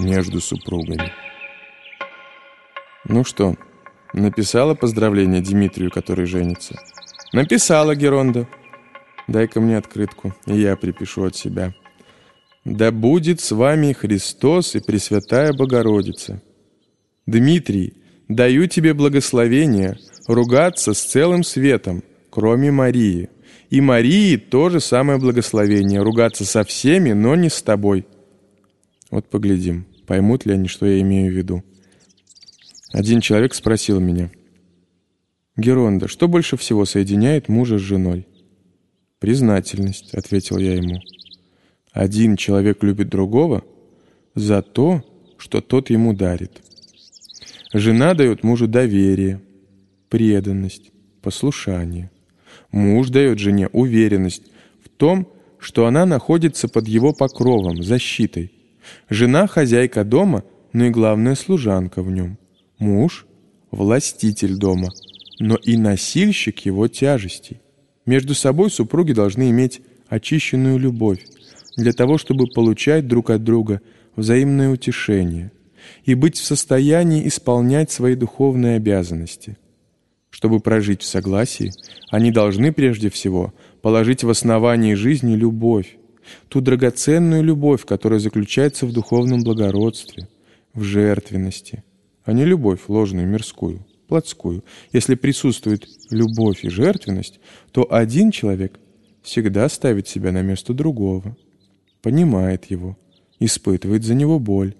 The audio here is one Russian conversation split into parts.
между супругами. Ну что, написала поздравление Дмитрию, который женится? Написала, Геронда. Дай-ка мне открытку, и я припишу от себя. Да будет с вами Христос и Пресвятая Богородица. Дмитрий, даю тебе благословение ругаться с целым светом, кроме Марии. И Марии то же самое благословение ругаться со всеми, но не с тобой. Вот поглядим, поймут ли они, что я имею в виду. Один человек спросил меня: «Геронда, что больше всего соединяет мужа с женой?» «Признательность», — ответил я ему. Один человек любит другого за то, что тот ему дарит. Жена дает мужу доверие, преданность, послушание. Муж дает жене уверенность в том, что она находится под его покровом, защитой. Жена — хозяйка дома, но и главная служанка в нем. Муж — властитель дома, но и носильщик его тяжестей. Между собой супруги должны иметь очищенную любовь для того, чтобы получать друг от друга взаимное утешение и быть в состоянии исполнять свои духовные обязанности. Чтобы прожить в согласии, они должны прежде всего положить в основании жизни любовь, ту драгоценную любовь, которая заключается в духовном благородстве, в жертвенности, а не любовь ложную, мирскую, плотскую. Если присутствует любовь и жертвенность, то один человек всегда ставит себя на место другого, понимает его, испытывает за него боль.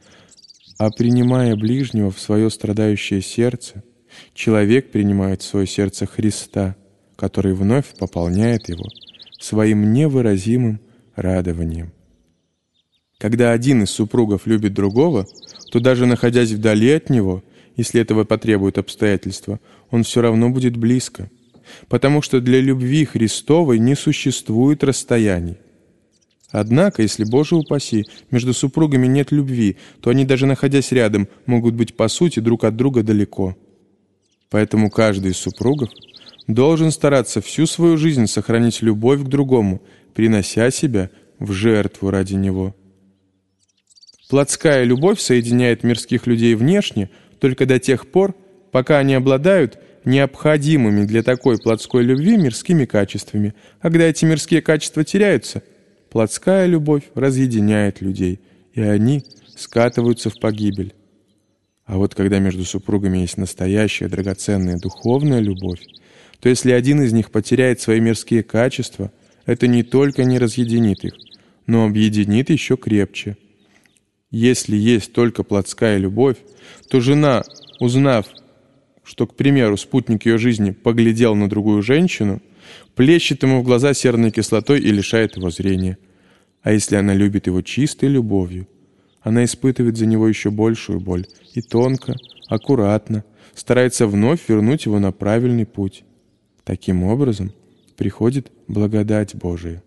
А принимая ближнего в свое страдающее сердце, человек принимает в свое сердце Христа, который вновь пополняет его своим невыразимым радованием. Когда один из супругов любит другого, то даже находясь вдали от него, если этого потребуют обстоятельства, он все равно будет близко, потому что для любви Христовой не существует расстояний. Однако, если, Боже упаси, между супругами нет любви, то они, даже находясь рядом, могут быть по сути друг от друга далеко. Поэтому каждый из супругов должен стараться всю свою жизнь сохранить любовь к другому, принося себя в жертву ради него. Плотская любовь соединяет мирских людей внешне только до тех пор, пока они обладают необходимыми для такой плотской любви мирскими качествами. А когда эти мирские качества теряются, плотская любовь разъединяет людей, и они скатываются в погибель. А вот когда между супругами есть настоящая драгоценная духовная любовь, то если один из них потеряет свои мирские качества, это не только не разъединит их, но объединит еще крепче. Если есть только плотская любовь, то жена, узнав, что, к примеру, спутник ее жизни поглядел на другую женщину, плещет ему в глаза серной кислотой и лишает его зрения. А если она любит его чистой любовью, она испытывает за него еще большую боль и тонко, аккуратно старается вновь вернуть его на правильный путь. Таким образом приходит благодать Божия.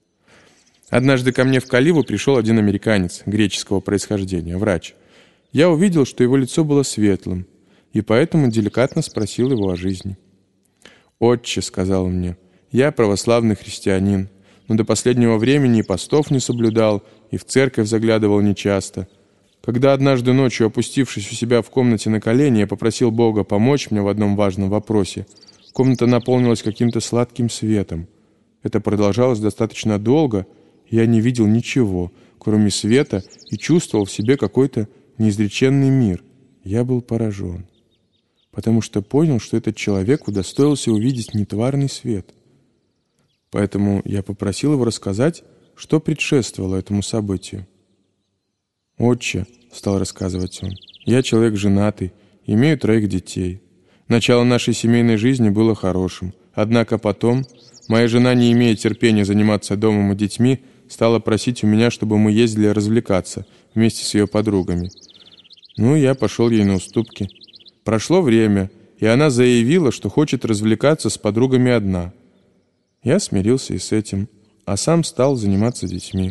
Однажды ко мне в Каливу пришел один американец греческого происхождения, врач. Я увидел, что его лицо было светлым, и поэтому деликатно спросил его о жизни. «Отче», — сказал он мне, — «я православный христианин, но до последнего времени и постов не соблюдал, и в церковь заглядывал нечасто. Когда однажды ночью, опустившись у себя в комнате на колени, я попросил Бога помочь мне в одном важном вопросе, комната наполнилась каким-то сладким светом. Это продолжалось достаточно долго, и я не видел ничего, кроме света, и чувствовал в себе какой-то неизреченный мир. Я был поражен, потому что понял, что этот человек удостоился увидеть нетварный свет. Поэтому я попросил его рассказать, что предшествовало этому событию. «Отче», — стал рассказывать он, — «я человек женатый, имею 3 детей. Начало нашей семейной жизни было хорошим, однако потом моя жена, не имея терпения заниматься домом и детьми, стала просить у меня, чтобы мы ездили развлекаться вместе с ее подругами. Ну, я пошел ей на уступки. Прошло время, и она заявила, что хочет развлекаться с подругами одна. Я смирился и с этим, а сам стал заниматься детьми.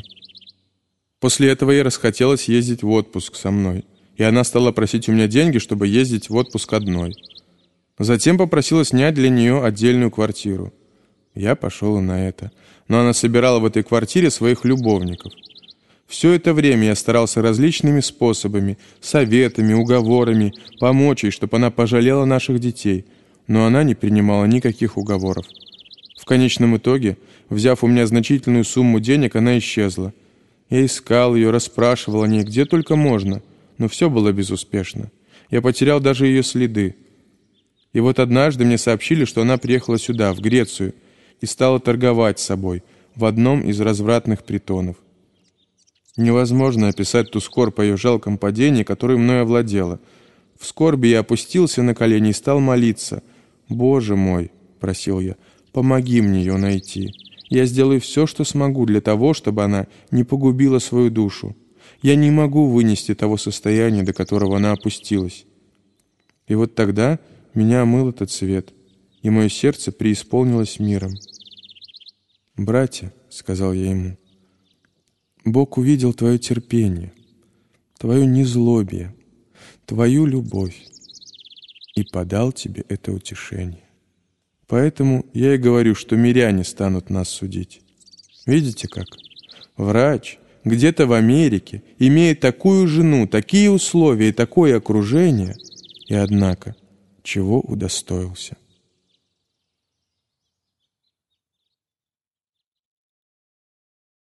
После этого ей расхотелось ездить в отпуск со мной, и она стала просить у меня деньги, чтобы ездить в отпуск одной. Затем попросила снять для нее отдельную квартиру. Я пошел и на это, но она собирала в этой квартире своих любовников. Все это время я старался различными способами, советами, уговорами помочь ей, чтобы она пожалела наших детей, но она не принимала никаких уговоров. В конечном итоге, взяв у меня значительную сумму денег, она исчезла. Я искал ее, расспрашивал о ней, где только можно, но все было безуспешно. Я потерял даже ее следы. И вот однажды мне сообщили, что она приехала сюда, в Грецию, и стала торговать с собой в одном из развратных притонов. Невозможно описать ту скорбь о ее жалком падении, которой мною овладела. В скорби я опустился на колени и стал молиться. «Боже мой!» — просил я, — «помоги мне ее найти. Я сделаю все, что смогу для того, чтобы она не погубила свою душу. Я не могу вынести того состояния, до которого она опустилась». И вот тогда меня омыл этот свет, и мое сердце преисполнилось миром. «Братья», — сказал я ему, — «Бог увидел твое терпение, твое незлобие, твою любовь и подал тебе это утешение. Поэтому я и говорю, что миряне станут нас судить. Видите как? Врач где-то в Америке имеет такую жену, такие условия и такое окружение, и однако чего удостоился».